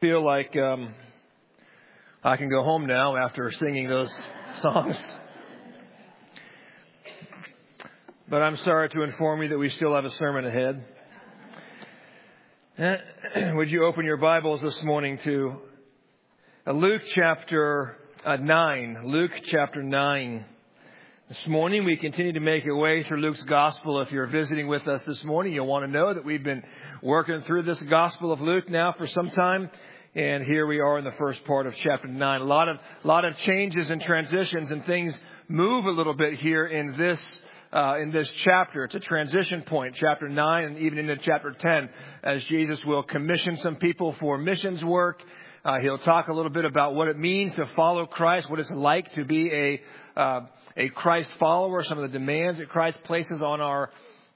feel like I can go home now after singing those songs. But I'm sorry to inform you that we still have a sermon ahead. Would you open your Bibles this morning to Luke chapter 9. Luke chapter 9. This morning we continue to make our way through Luke's Gospel. If you're visiting with us this morning, you'll want to know that we've been working through this Gospel of Luke now for some time. And here we are in the first part of chapter 9. A lot of changes and transitions, and things move a little bit here in this chapter. It's a transition point, chapter 9 and even into chapter 10, as Jesus will commission some people for missions work. He'll talk a little bit about what it means to follow Christ, what it's like to be a Christ follower, some of the demands that Christ places on our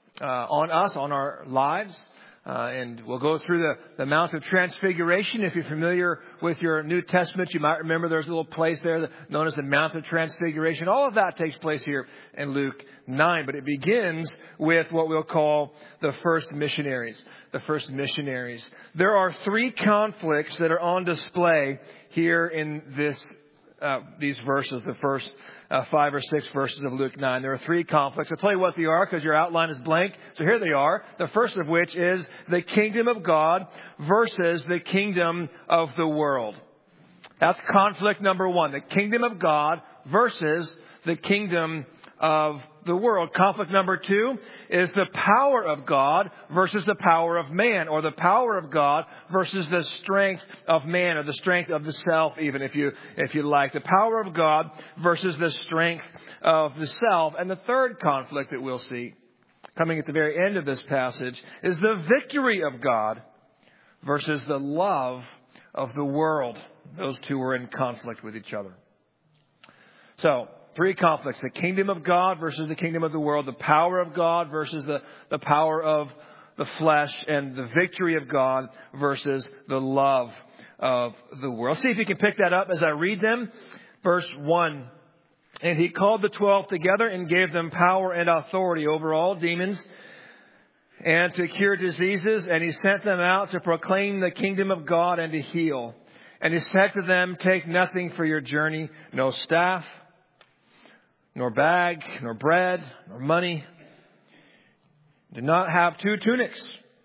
lives. And we'll go through the Mount of Transfiguration. If you're familiar with your New Testament, you might remember there's a little place there known as the Mount of Transfiguration. All of that takes place here in Luke 9. But it begins with what we'll call the first missionaries. The first missionaries. There are three conflicts that are on display here in these verses, the first 5 or 6 verses of Luke 9. There are three conflicts. I'll tell you what they are because your outline is blank. So here they are. The first of which is the kingdom of God versus the kingdom of the world. That's conflict number 1. The kingdom of God versus the kingdom of the world. Conflict number 2 is the power of God versus the power of man, or the power of God versus the strength of man, or the strength of the self, even if you like. The power of God versus the strength of the self. And the third conflict that we'll see coming at the very end of this passage is the victory of God versus the love of the world. Those two are in conflict with each other. So, three conflicts: the kingdom of God versus the kingdom of the world, the power of God versus the power of the flesh, and the victory of God versus the love of the world. See if you can pick that up as I read them. Verse 1. And he called the 12 together and gave them power and authority over all demons and to cure diseases. And he sent them out to proclaim the kingdom of God and to heal. And he said to them, take nothing for your journey, no staff, nor bag, nor bread, nor money. Do not have 2 tunics.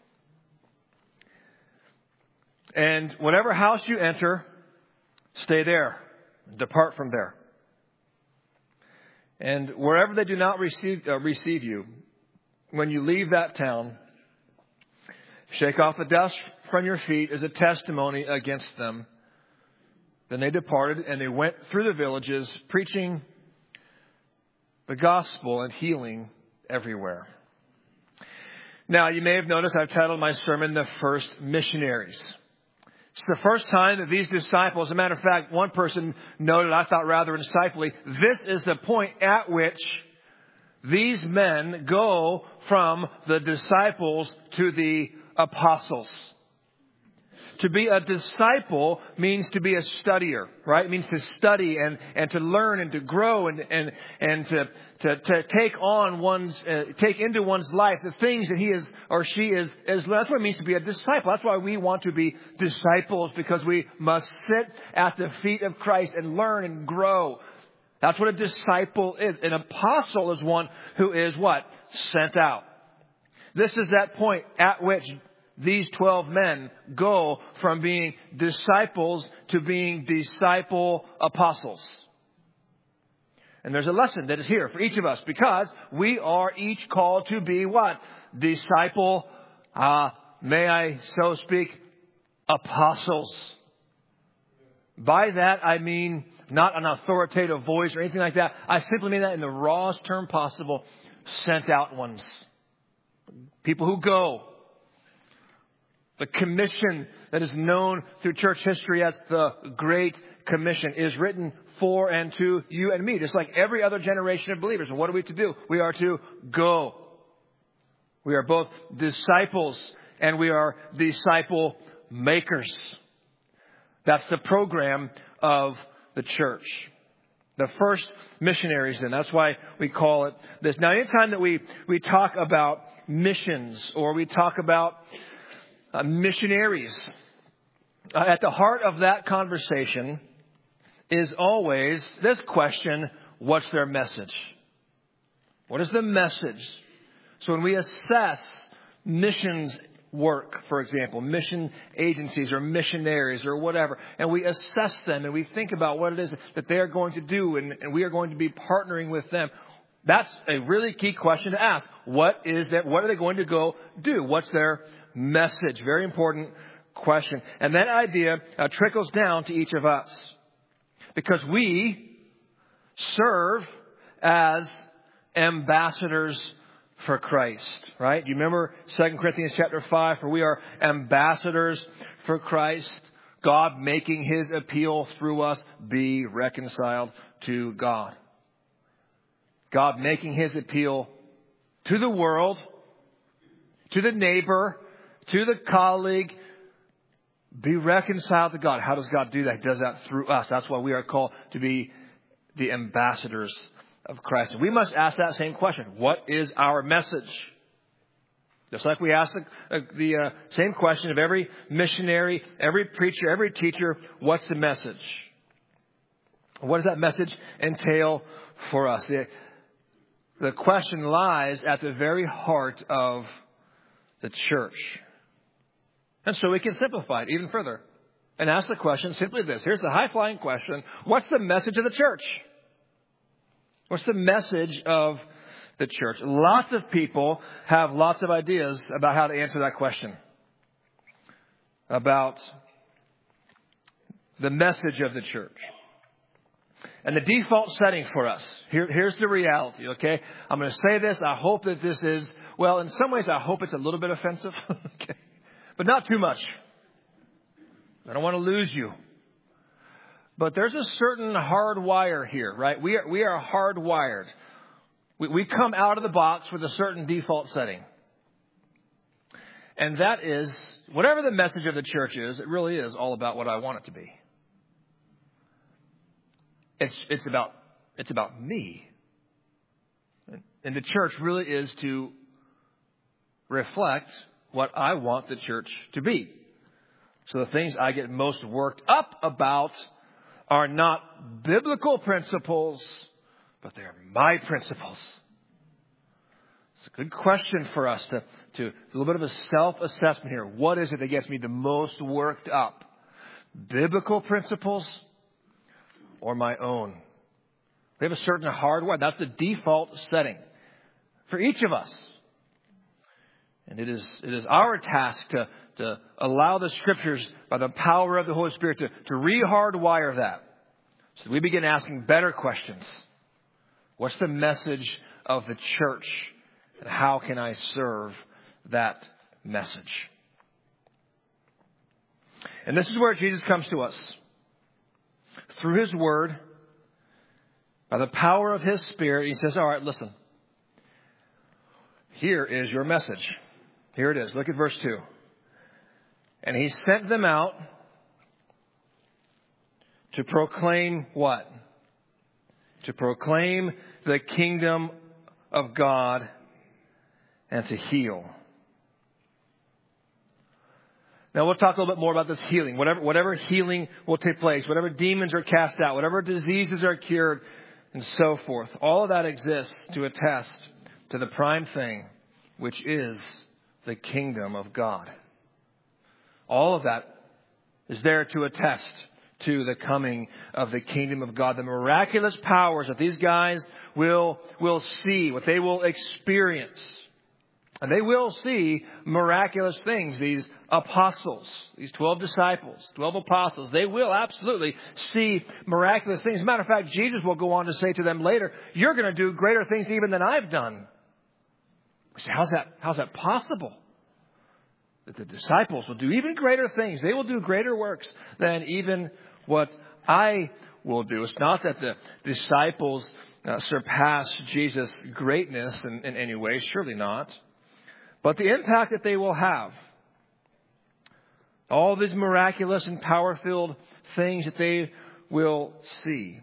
And whatever house you enter, stay there. Depart from there. And wherever they do not receive you, when you leave that town, shake off the dust from your feet as a testimony against them. Then they departed, and they went through the villages, preaching the gospel and healing everywhere. Now, you may have noticed I've titled my sermon, The First Missionaries. It's the first time that these disciples, as a matter of fact, one person noted, I thought rather insightfully, this is the point at which these men go from the disciples to the apostles. To be a disciple means to be a studier, right? It means to study and to learn and to grow and to take on take into one's life the things that he is or she is. That's what it means to be a disciple. That's why we want to be disciples, because we must sit at the feet of Christ and learn and grow. That's what a disciple is. An apostle is one who is what? Sent out. This is that point at which these 12 men go from being disciples to being disciple apostles. And there's a lesson that is here for each of us, because we are each called to be what? Disciple, may I so speak, apostles. By that I mean not an authoritative voice or anything like that. I simply mean that in the rawest term possible. Sent out ones. People who go. The commission that is known through church history as the Great Commission is written for and to you and me, just like every other generation of believers. And what are we to do? We are to go. We are both disciples and we are disciple makers. That's the program of the church. The first missionaries, and that's why we call it this. Now, anytime that we talk about missions or we talk about missionaries, At the heart of that conversation is always this question: what's their message? What is the message? So when we assess missions work, for example, mission agencies or missionaries or whatever, and we assess them and we think about what it is that they are going to do, and we are going to be partnering with them, that's a really key question to ask. What are they going to go do? What's their message? Very important question. And that idea trickles down to each of us, because we serve as ambassadors for Christ, right? Do you remember 2 Corinthians chapter 5? For we are ambassadors for Christ, God making his appeal through us, be reconciled to God. God making his appeal to the world, to the neighbor, to the colleague, be reconciled to God. How does God do that? He does that through us. That's why we are called to be the ambassadors of Christ. And we must ask that same question. What is our message? Just like we ask the same question of every missionary, every preacher, every teacher, what's the message? What does that message entail for us? The question lies at the very heart of the church. And so we can simplify it even further and ask the question simply this. Here's the high-flying question. What's the message of the church? What's the message of the church? Lots of people have lots of ideas about how to answer that question. About the message of the church. And the default setting for us, here's the reality, okay? I'm going to say this. I hope that this is, well, in some ways, I hope it's a little bit offensive, okay? But not too much. I don't want to lose you. But there's a certain hard wire here, right? We are hardwired. We come out of the box with a certain default setting. And that is, whatever the message of the church is, it really is all about what I want it to be. It's about me. And the church really is to reflect what I want the church to be. So the things I get most worked up about are not biblical principles, but they're my principles. It's a good question for us to a little bit of a self-assessment here. What is it that gets me the most worked up? Biblical principles or my own? We have a certain hardwire. That's the default setting for each of us. And it is our task to allow the Scriptures, by the power of the Holy Spirit, to re-hardwire that. So we begin asking better questions. What's the message of the church? And how can I serve that message? And this is where Jesus comes to us. Through His Word, by the power of His Spirit, He says, all right, listen. Here is your message. Here it is. Look at verse 2. And He sent them out to proclaim what? To proclaim the kingdom of God and to heal. Now we'll talk a little bit more about this healing. Whatever healing will take place, whatever demons are cast out, whatever diseases are cured, and so forth. All of that exists to attest to the prime thing, which is the kingdom of God. All of that is there to attest to the coming of the kingdom of God. The miraculous powers that these guys will see, what they will experience. And they will see miraculous things. These apostles, these 12 disciples, 12 apostles, they will absolutely see miraculous things. As a matter of fact, Jesus will go on to say to them later, you're going to do greater things even than I've done. We say, how's that possible? That the disciples will do even greater things. They will do greater works than even what I will do. It's not that the disciples surpass Jesus' greatness in any way. Surely not. But the impact that they will have, all these miraculous and power-filled things that they will see.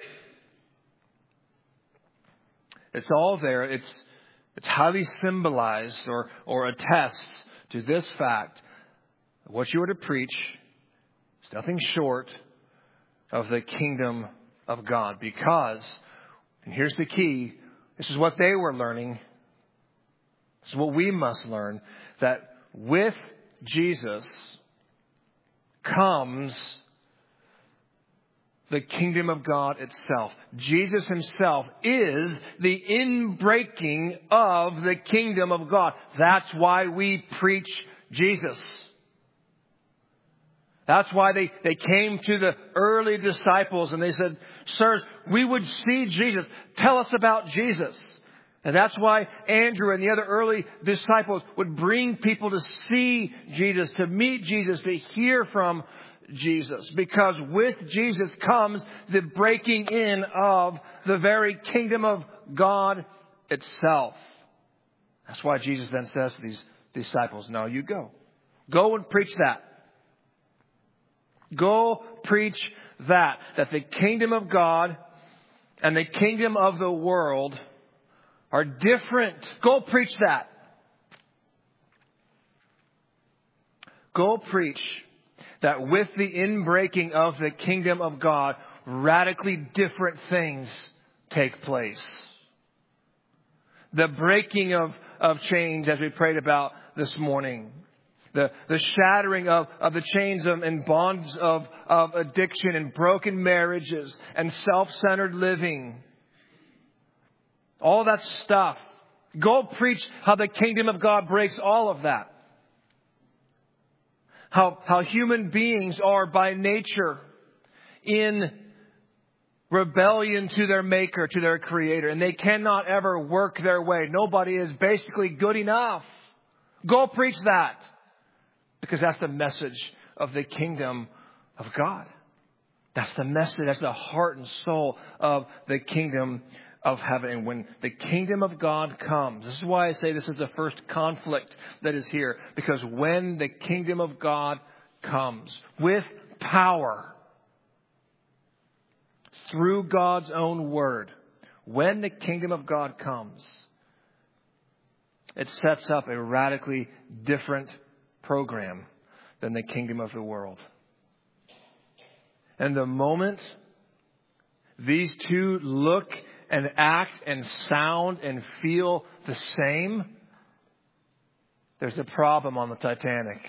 It's all there. It's highly symbolized or attests to this fact. What you are to preach It's nothing short of the kingdom of God. Because, and here's the key, this is what they were learning. This is what we must learn, that with Jesus comes the kingdom of God itself. Jesus himself is the inbreaking of the kingdom of God. That's why we preach Jesus. That's why they came to the early disciples and they said, "Sirs, we would see Jesus. Tell us about Jesus." And that's why Andrew and the other early disciples would bring people to see Jesus, to meet Jesus, to hear from Jesus. Because with Jesus comes the breaking in of the very kingdom of God itself. That's why Jesus then says to these disciples, "Now you go. Go and preach that. Go preach that the kingdom of God and the kingdom of the world are different. Go preach that. Go preach that with the inbreaking of the kingdom of God, radically different things take place." The breaking of chains, as we prayed about this morning. The shattering of the chains and bonds of addiction and broken marriages and self-centered living. All that stuff. Go preach how the kingdom of God breaks all of that. How human beings are by nature in rebellion to their Maker, to their Creator. And they cannot ever work their way. Nobody is basically good enough. Go preach that. Because that's the message of the kingdom of God. That's the message. That's the heart and soul of the kingdom of heaven. And when the kingdom of God comes, this is why I say this is the first conflict that is here. Because when the kingdom of God comes with power through God's own word, when the kingdom of God comes, it sets up a radically different program than the kingdom of the world. And the moment these two look and act and sound and feel the same, there's a problem on the Titanic.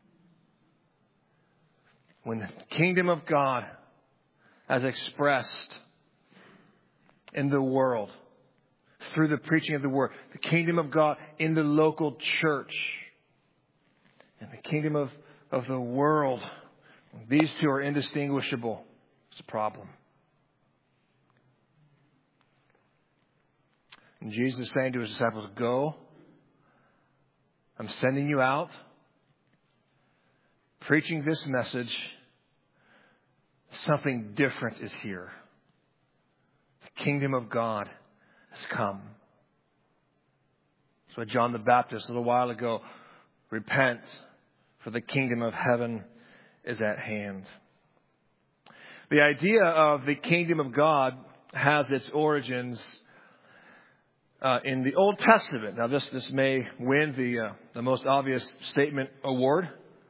When the kingdom of God, as expressed in the world, through the preaching of the word, the kingdom of God in the local church, and the kingdom of the world, these two are indistinguishable. It's a problem. And Jesus is saying to his disciples, "Go. I'm sending you out, preaching this message. Something different is here. The kingdom of God has come." So John the Baptist a little while ago, "Repent, for the kingdom of heaven is at hand." The idea of the kingdom of God has its origins in the Old Testament. Now, this may win the most obvious statement award,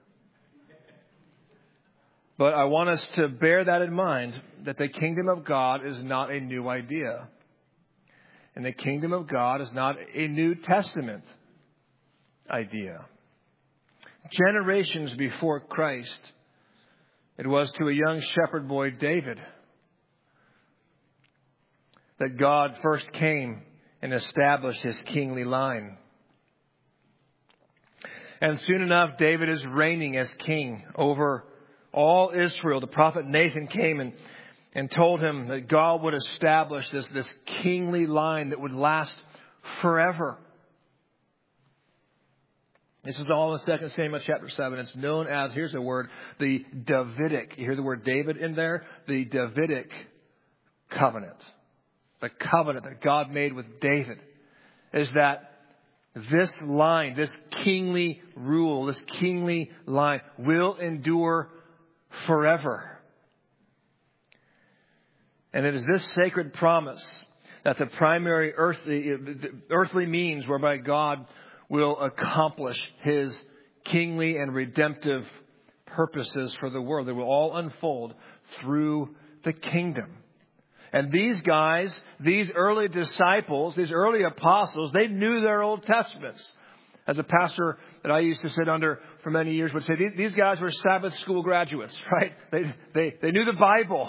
but I want us to bear that in mind, that the kingdom of God is not a new idea, and the kingdom of God is not a New Testament idea. Generations before Christ, it was to a young shepherd boy, David, that God first came and established his kingly line. And soon enough, David is reigning as king over all Israel. The prophet Nathan came and told him that God would establish this kingly line that would last forever. This is all in 2 Samuel chapter 7. It's known as, here's the word, the Davidic. You hear the word David in there? The Davidic covenant. The covenant that God made with David is that this line, this kingly rule, this kingly line will endure forever. And it is this sacred promise that the primary earthly means whereby God will accomplish his kingly and redemptive purposes for the world. They will all unfold through the kingdom. And these guys, these early disciples, these early apostles, they knew their Old Testaments. As a pastor that I used to sit under for many years would say, these guys were Sabbath school graduates, right? They knew the Bible.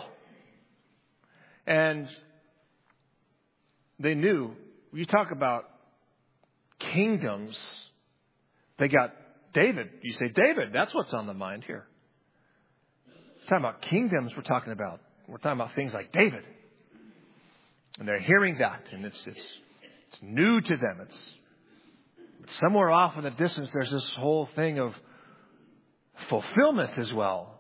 And they knew, you talk about kingdoms, they got David. You say, David, that's what's on the mind here. We're talking about kingdoms we're talking about. We're talking about things like David. And they're hearing that, and it's new to them. It's somewhere off in the distance, there's this whole thing of fulfillment as well.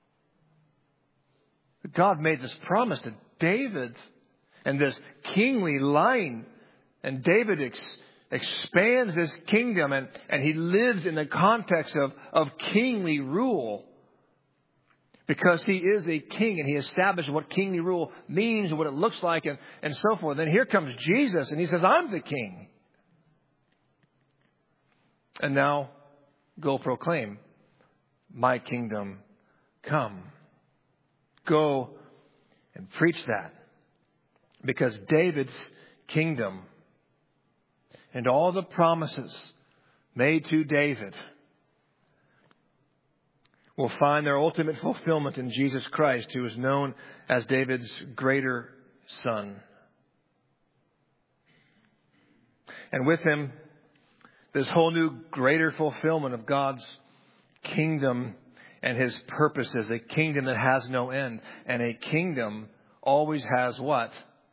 God made this promise to David and this kingly line, and David expands this kingdom, and he lives in the context of kingly rule. Because he is a king, and he established what kingly rule means and what it looks like and so forth. Then here comes Jesus, and he says, I'm the king. And now go proclaim, my kingdom come. Go and preach that. Because David's kingdom and all the promises made to David will find their ultimate fulfillment in Jesus Christ, who is known as David's greater son. And with him, this whole new greater fulfillment of God's kingdom and his purposes, a kingdom that has no end. And a kingdom always has what?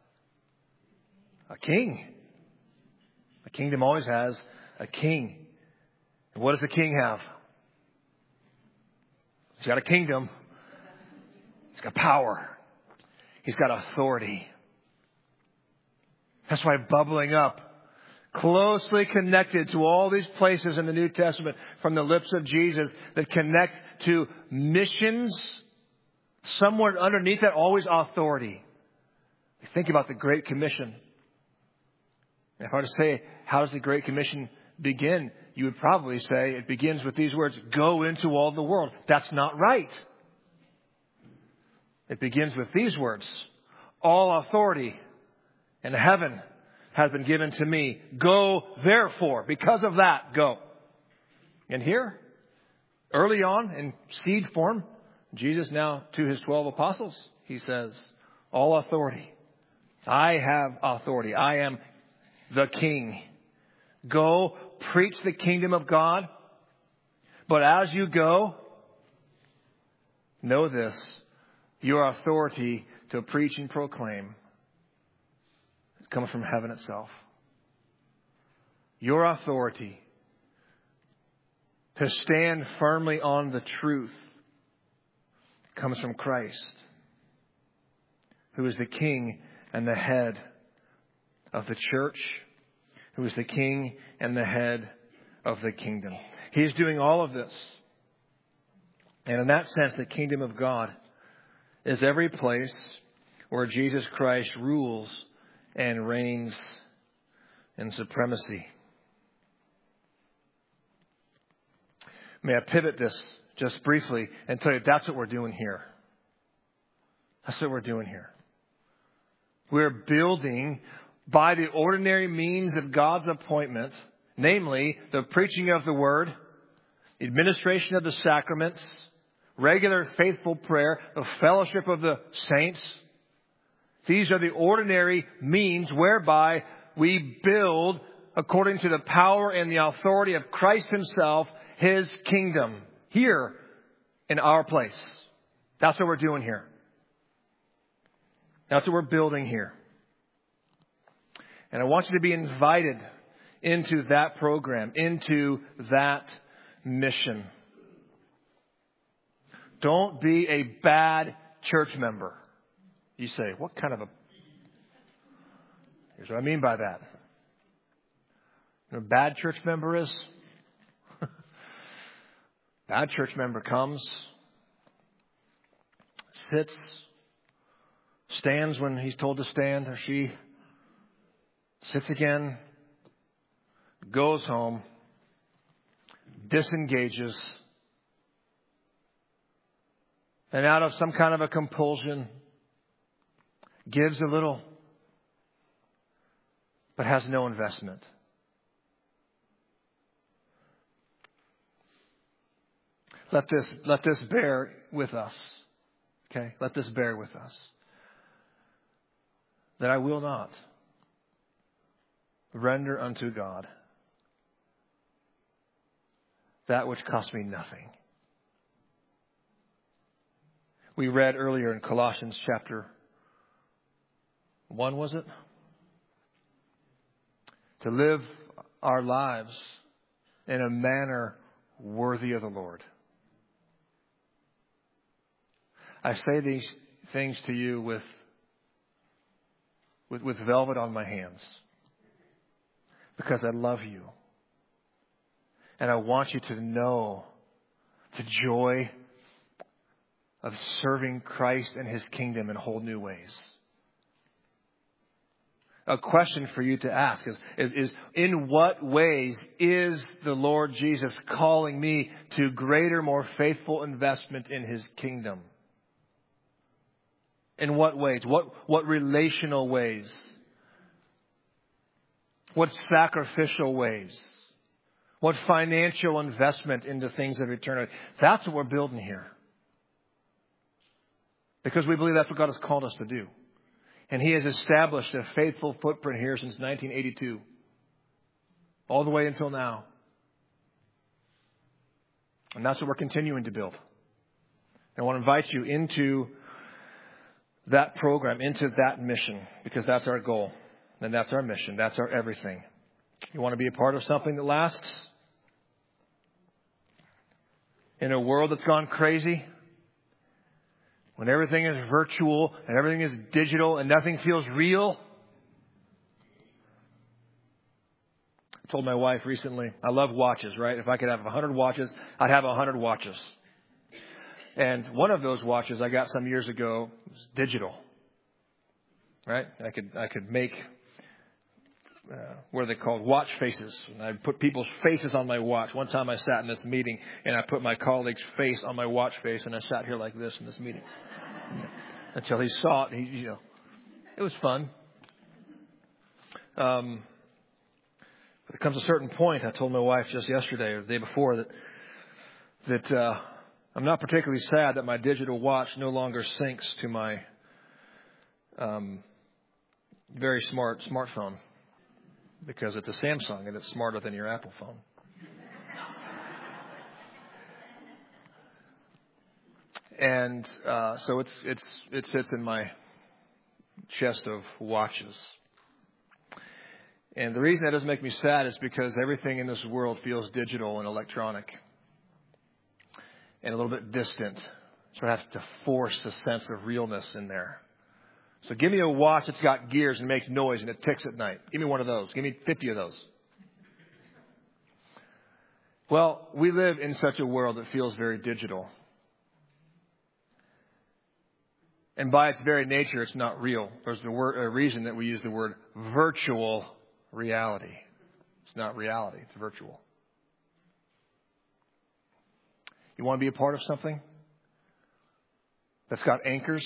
A king. A kingdom always has a king. And what does a king have? He's got a kingdom. He's got power. He's got authority. That's why bubbling up, closely connected to all these places in the New Testament from the lips of Jesus that connect to missions, somewhere underneath that, always authority. Think about the Great Commission. If I were to say, how does the Great Commission begin? You would probably say it begins with these words, go into all the world. That's not right. It begins with these words, all authority in heaven has been given to me. Go therefore. Because of that, go. And here, early on in seed form, Jesus now to his 12 apostles, he says, all authority. I have authority. I am the king. Go preach the kingdom of God. But as you go, know this, your authority to preach and proclaim comes from heaven itself. Your authority to stand firmly on the truth comes from Christ, who is the king and the head of the church, who is the king and the head of the kingdom. He is doing all of this. And in that sense, the kingdom of God is every place where Jesus Christ rules and reigns in supremacy. May I pivot this just briefly and tell you that's what we're doing here. That's what we're doing here. We're building by the ordinary means of God's appointment, namely the preaching of the word, administration of the sacraments, regular faithful prayer, the fellowship of the saints. These are the ordinary means whereby we build, according to the power and the authority of Christ himself, his kingdom here in our place. That's what we're doing here. That's what we're building here. And I want you to be invited into that program, into that mission. Don't be a bad church member. You say, what kind of a... Here's what I mean by that. You know what a bad church member is? Bad church member comes, sits, stands when he's told to stand, or she sits again, goes home, disengages, and out of some kind of a compulsion gives a little, but has no investment. Let this bear with us. Okay? Let this bear with us. That I will not render unto God that which cost me nothing. We read earlier in Colossians chapter 1, was it? To live our lives in a manner worthy of the Lord. I say these things to you with velvet on my hands because I love you. And I want you to know the joy of serving Christ and His kingdom in whole new ways. A question for you to ask is in what ways is the Lord Jesus calling me to greater, more faithful investment in His kingdom? In what ways? What relational ways? What sacrificial ways? What financial investment into things of eternity? That's what we're building here. Because we believe that's what God has called us to do. And He has established a faithful footprint here since 1982. All the way until now. And that's what we're continuing to build. I want to invite you into that program, into that mission, because that's our goal. And that's our mission. That's our everything. You want to be a part of something that lasts? In a world that's gone crazy? When everything is virtual and everything is digital and nothing feels real? I told my wife recently, I love watches, right? If I could have 100 watches, I'd have 100 watches. And one of those watches I got some years ago was digital, right? I could make, what are they called? Watch faces. And I'd put people's faces on my watch. One time I sat in this meeting and I put my colleague's face on my watch face and I sat here like this in this meeting. Until he saw it, it was fun. But there comes a certain point, I told my wife just yesterday or the day before that I'm not particularly sad that my digital watch no longer syncs to my very smartphone because it's a Samsung and it's smarter than your Apple phone. And so it sits in my chest of watches. And the reason that doesn't make me sad is because everything in this world feels digital and electronic and a little bit distant. So I have to force a sense of realness in there. So give me a watch that's got gears and makes noise and it ticks at night. Give me one of those. Give me 50 of those. Well, we live in such a world that feels very digital. And by its very nature, it's not real. There's a reason that we use the word virtual reality. It's not reality. It's virtual. You want to be a part of something that's got anchors,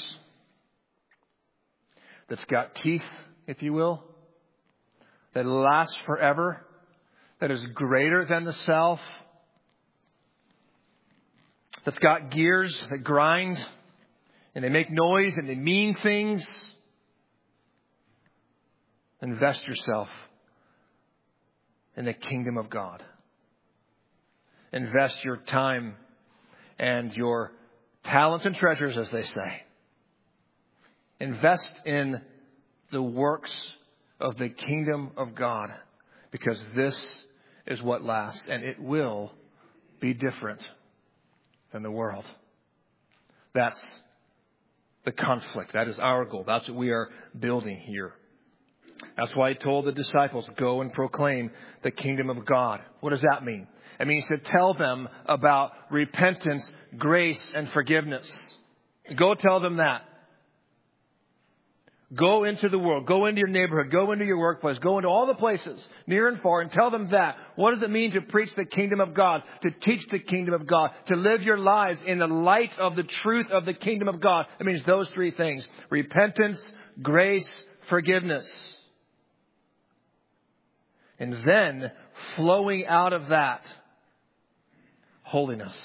that's got teeth, if you will, that lasts forever, that is greater than the self, that's got gears that grind, and they make noise and they mean things. Invest yourself in the kingdom of God. Invest your time and your talents and treasures, as they say. Invest in the works of the kingdom of God, because this is what lasts, and it will be different than the world. That's the conflict. That is our goal. That's what we are building here. That's why He told the disciples, go and proclaim the kingdom of God. What does that mean? It means to tell them about repentance, grace, and forgiveness. Go tell them that. Go into the world. Go into your neighborhood. Go into your workplace. Go into all the places, near and far, and tell them that. What does it mean to preach the kingdom of God? To teach the kingdom of God? To live your lives in the light of the truth of the kingdom of God? It means those three things. Repentance, grace, forgiveness. And then, flowing out of that, holiness.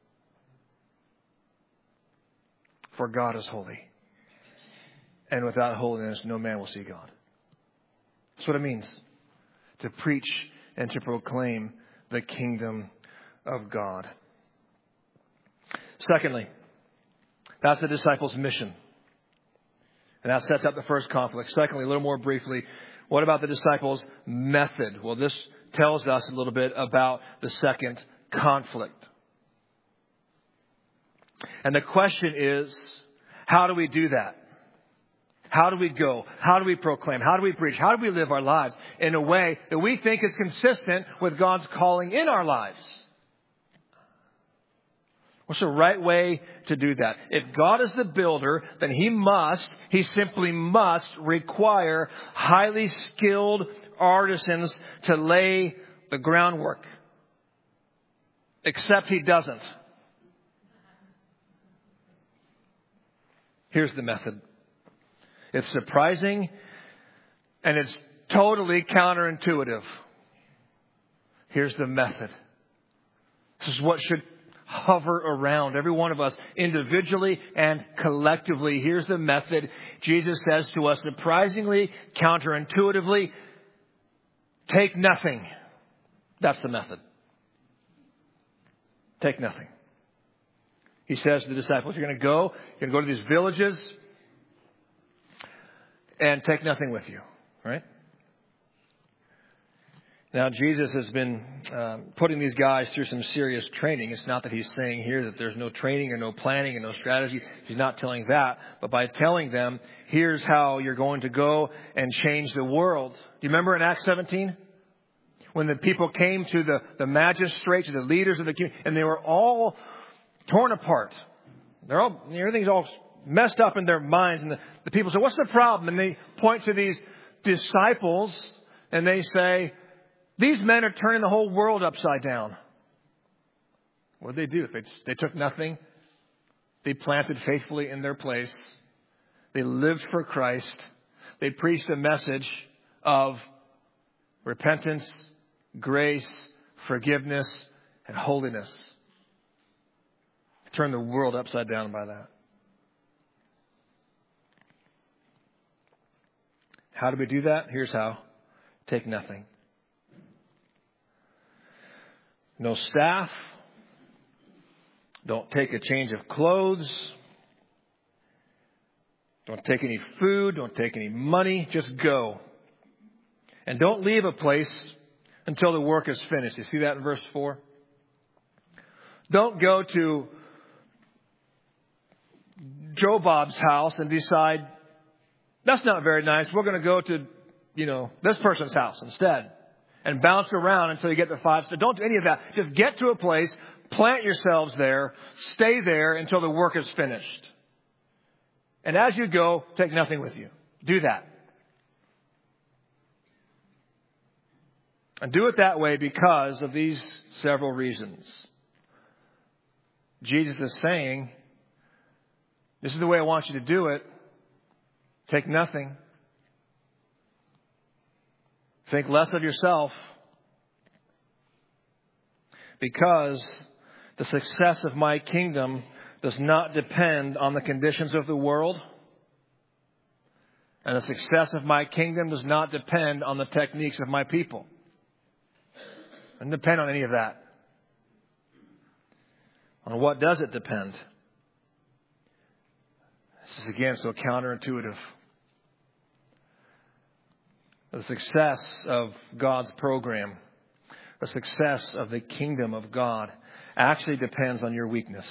For God is holy. And without holiness, no man will see God. That's what it means to preach and to proclaim the kingdom of God. Secondly, that's the disciples' mission. And that sets up the first conflict. Secondly, a little more briefly, what about the disciples' method? Well, this tells us a little bit about the second conflict. And the question is, how do we do that? How do we go? How do we proclaim? How do we preach? How do we live our lives in a way that we think is consistent with God's calling in our lives? What's the right way to do that? If God is the builder, then He simply must require highly skilled artisans to lay the groundwork. Except He doesn't. Here's the method. It's surprising and it's totally counterintuitive. Here's the method. This is what should hover around every one of us individually and collectively. Here's the method. Jesus says to us surprisingly, counterintuitively, take nothing. That's the method. Take nothing. He says to the disciples, you're going to go to these villages and take nothing with you, right? Now, Jesus has been putting these guys through some serious training. It's not that He's saying here that there's no training or no planning and no strategy. He's not telling that. But by telling them, here's how you're going to go and change the world. Do you remember in Acts 17? When the people came to the magistrates, the leaders of the community, and they were all torn apart. Everything's all messed up in their minds. And the people say, what's the problem? And they point to these disciples and they say, these men are turning the whole world upside down. What did they do? They took nothing. They planted faithfully in their place. They lived for Christ. They preached a message of repentance, grace, forgiveness, and holiness. Turn the world upside down by that. How do we do that? Here's how. Take nothing. No staff. Don't take a change of clothes. Don't take any food. Don't take any money. Just go. And don't leave a place until the work is finished. You see that in verse 4? Don't go to Joe Bob's house and decide, that's not very nice. We're going to go to, this person's house instead. And bounce around until you get to 5 stars. Don't do any of that. Just get to a place, plant yourselves there, stay there until the work is finished. And as you go, take nothing with you. Do that. And do it that way because of these several reasons. Jesus is saying, this is the way I want you to do it. Take nothing. Think less of yourself. Because the success of my kingdom does not depend on the conditions of the world. And the success of my kingdom does not depend on the techniques of my people. It doesn't depend on any of that. On what does it depend? This is again so counterintuitive. The success of God's program, the success of the kingdom of God actually depends on your weakness.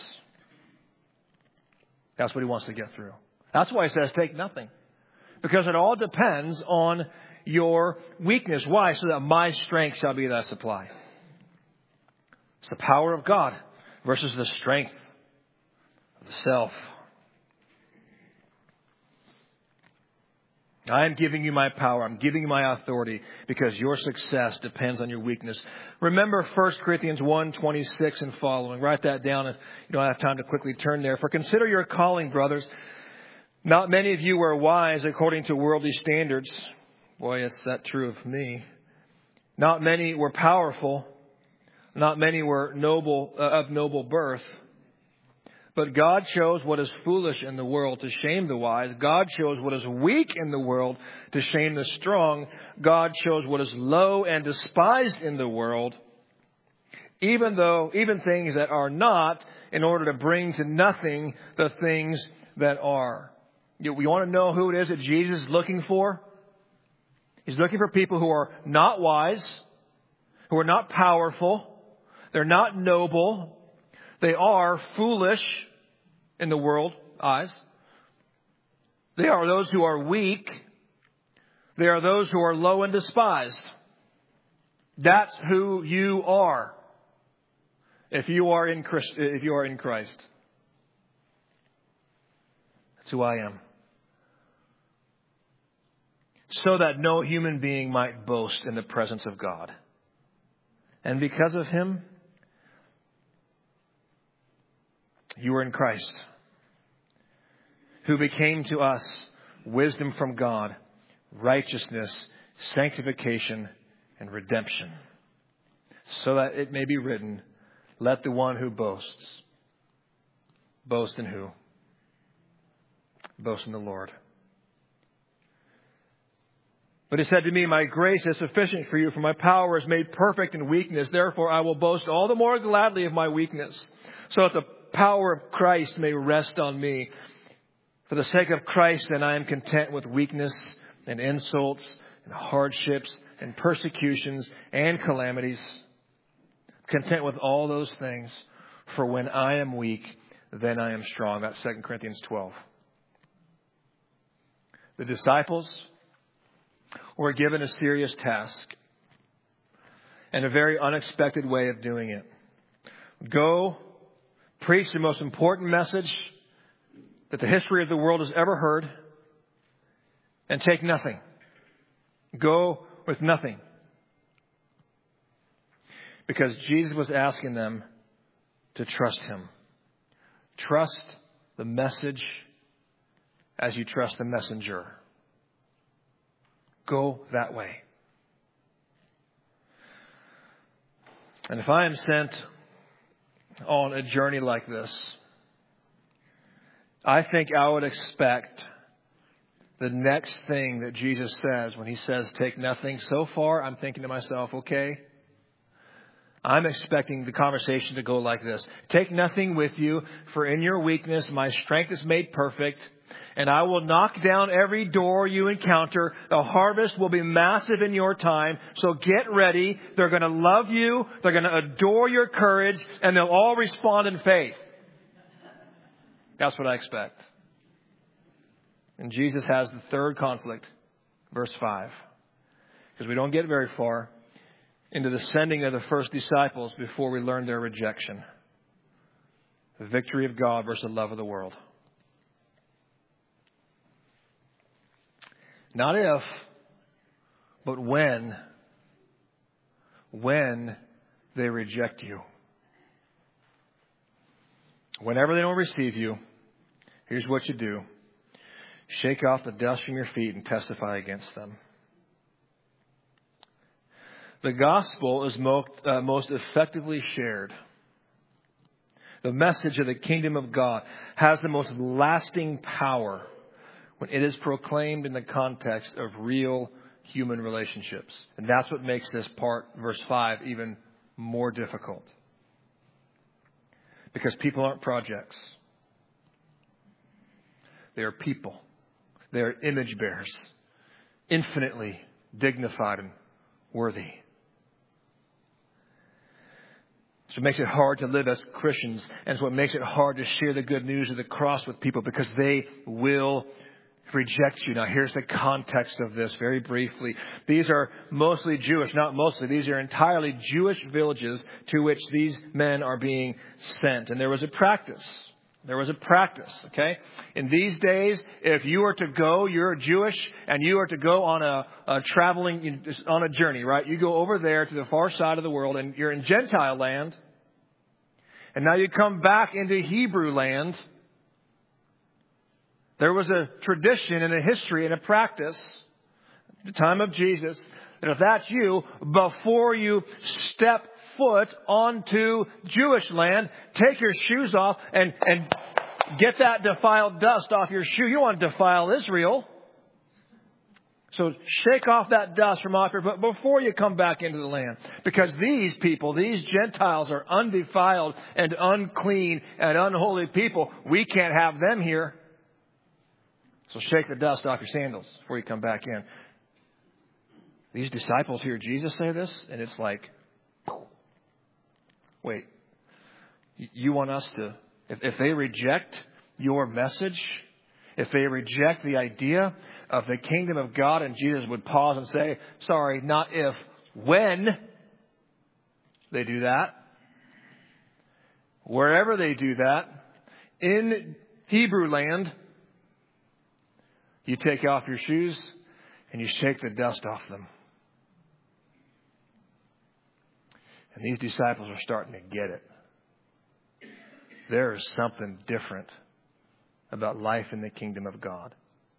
That's what He wants to get through. That's why He says take nothing. Because it all depends on your weakness. Why? So that my strength shall be thy supply. It's the power of God versus the strength of the self. I am giving you my power. I'm giving you my authority because your success depends on your weakness. Remember 1 Corinthians 1:26 and following. Write that down if you don't have time to quickly turn there. For consider your calling, brothers. Not many of you were wise according to worldly standards. Boy, is that true of me. Not many were powerful. Not many were of noble birth. But God chose what is foolish in the world to shame the wise. God chose what is weak in the world to shame the strong. God chose what is low and despised in the world, even things that are not, in order to bring to nothing the things that are. We want to know who it is that Jesus is looking for. He's looking for people who are not wise, who are not powerful. They're not noble. They are foolish in the world's eyes. They are those who are weak. They are those who are low and despised. That's who you are if you are in Christ. That's who I am. So that no human being might boast in the presence of God. And because of Him, you are in Christ, who became to us wisdom from God, righteousness, sanctification, and redemption. So that it may be written, let the one who boasts, boast in who? Boast in the Lord. But He said to me, my grace is sufficient for you, for my power is made perfect in weakness. Therefore, I will boast all the more gladly of my weakness, so that the power of Christ may rest on me. For the sake of Christ, then, I am content with weakness and insults and hardships and persecutions and calamities. Content with all those things. For when I am weak, then I am strong. That's 2 Corinthians 12. The disciples were given a serious task and a very unexpected way of doing it. Go preach the most important message that the history of the world has ever heard and take nothing. Go with nothing. Because Jesus was asking them to trust Him. Trust the message as you trust the messenger. Go that way. And if I am sent on a journey like this, I think I would expect the next thing that Jesus says when He says, take nothing. So far, I'm thinking to myself, okay, I'm expecting the conversation to go like this. Take nothing with you, for in your weakness, my strength is made perfect. And I will knock down every door you encounter. The harvest will be massive in your time. So get ready. They're going to love you. They're going to adore your courage. And they'll all respond in faith. That's what I expect. And Jesus has the third conflict. Verse 5. Because we don't get very far into the sending of the first disciples before we learn their rejection. The victory of God versus the love of the world. Not if, but when they reject you. Whenever they don't receive you, here's what you do. Shake off the dust from your feet and testify against them. The gospel is most effectively shared. The message of the kingdom of God has the most lasting power when it is proclaimed in the context of real human relationships. And that's what makes this part, verse 5, even more difficult. Because people aren't projects. They are people. They are image bearers. Infinitely dignified and worthy. So it makes it hard to live as Christians. And it's what makes it hard to share the good news of the cross with people, because they will reject you. Now, here's the context of this very briefly. These are mostly Jewish, not mostly. These are entirely Jewish villages to which these men are being sent. And there was a practice There was a practice, okay? In these days, if you are to go, you're Jewish, and you are to go on a traveling, on a journey, right? You go over there to the far side of the world, and you're in Gentile land, and now you come back into Hebrew land. There was a tradition and a history and a practice at the time of Jesus that if that's you, before you step foot onto Jewish land, take your shoes off and get that defiled dust off your shoe. You don't want to defile Israel. So shake off that dust from off your foot before you come back into the land. Because these people, these Gentiles, are undefiled and unclean and unholy people. We can't have them here. So shake the dust off your sandals before you come back in. These disciples hear Jesus say this, and it's like, wait, you want us to, if they reject your message, if they reject the idea of the kingdom of God, and Jesus would pause and say, sorry, not if, when they do that, wherever they do that, in Hebrew land, you take off your shoes and you shake the dust off them. And these disciples are starting to get it. There is something different about life in the kingdom of God.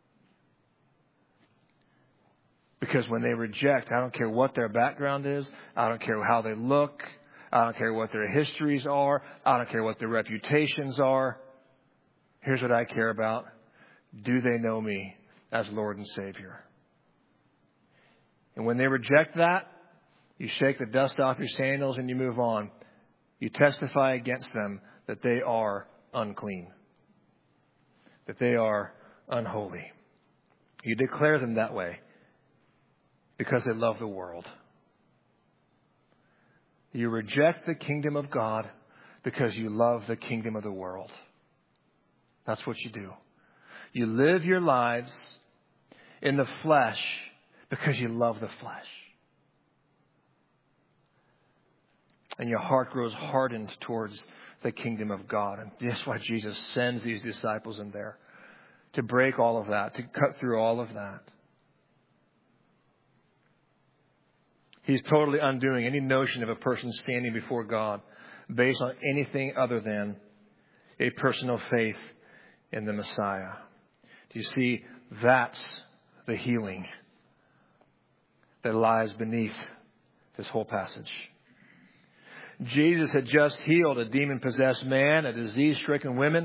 Because when they reject, I don't care what their background is. I don't care how they look. I don't care what their histories are. I don't care what their reputations are. Here's what I care about. Do they know me as Lord and Savior? And when they reject that, you shake the dust off your sandals and you move on. You testify against them that they are unclean, that they are unholy. You declare them that way because they love the world. You reject the kingdom of God because you love the kingdom of the world. That's what you do. You live your lives in the flesh because you love the flesh. And your heart grows hardened towards the kingdom of God. And that's why Jesus sends these disciples in there to break all of that, to cut through all of that. He's totally undoing any notion of a person standing before God based on anything other than a personal faith in the Messiah. Do you see? That's the healing that lies beneath this whole passage. Jesus had just healed a demon-possessed man, a disease-stricken woman,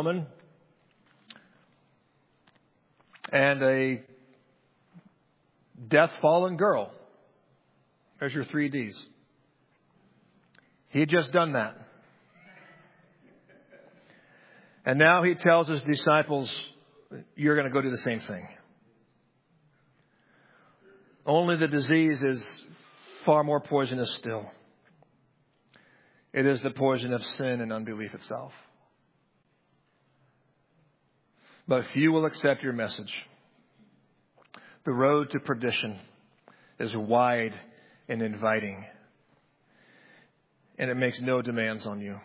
and a death-fallen girl. There's your 3 Ds. He had just done that. And now he tells his disciples, you're going to go do the same thing. Only the disease is far more poisonous still. It is the poison of sin and unbelief itself. But if you will accept your message, the road to perdition is wide and inviting, and it makes no demands on you.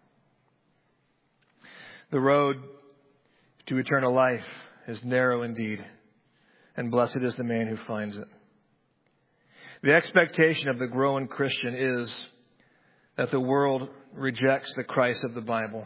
The road to eternal life is narrow indeed, and blessed is the man who finds it. The expectation of the growing Christian is that the world rejects the Christ of the Bible.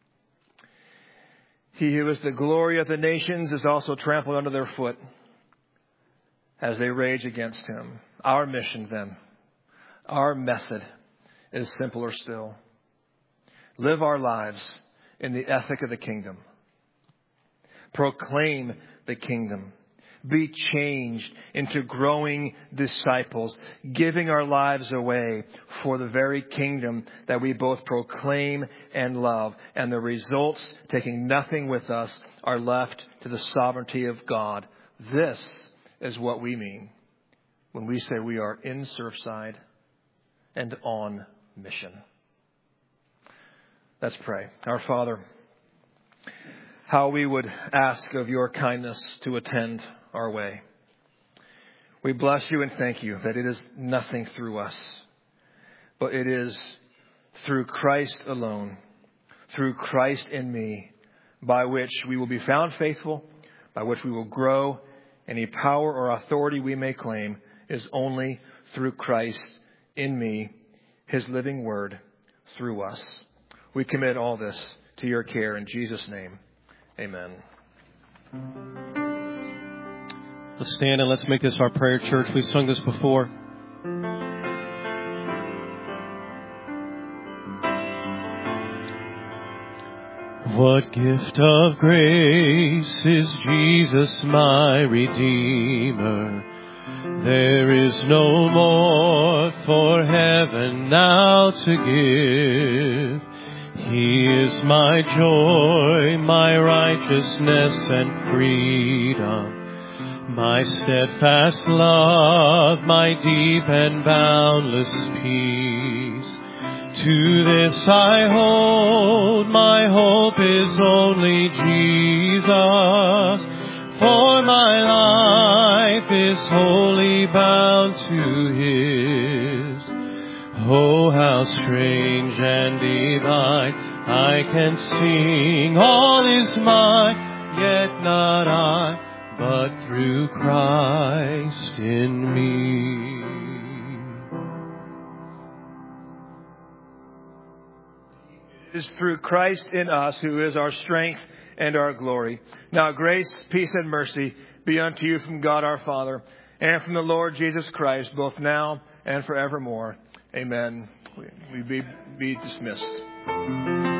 He who is the glory of the nations is also trampled under their foot as they rage against him. Our mission then, our method is simpler still. Live our lives in the ethic of the kingdom. Proclaim the kingdom. Be changed into growing disciples, giving our lives away for the very kingdom that we both proclaim and love. And the results, taking nothing with us, are left to the sovereignty of God. This is what we mean when we say we are in Surfside and on mission. Let's pray. Our Father, how we would ask of your kindness to attend our way. We bless you and thank you that it is nothing through us, but it is through Christ alone, through Christ in me, by which we will be found faithful, by which we will grow. Any power or authority we may claim is only through Christ in me, his living word through us. We commit all this to your care in Jesus' name. Amen. Let's stand and let's make this our prayer, church. We've sung this before. What gift of grace is Jesus my Redeemer? There is no more for heaven now to give. He is my joy, my righteousness and freedom, my steadfast love, my deep and boundless peace. To this I hold, my hope is only Jesus, for my life is wholly bound to his. Oh, how strange and divine, I can sing, all is mine, yet not I, but through Christ in me. It is through Christ in us, who is our strength and our glory. Now grace, peace, and mercy be unto you from God our Father and from the Lord Jesus Christ, both now and forevermore. Amen. We be dismissed.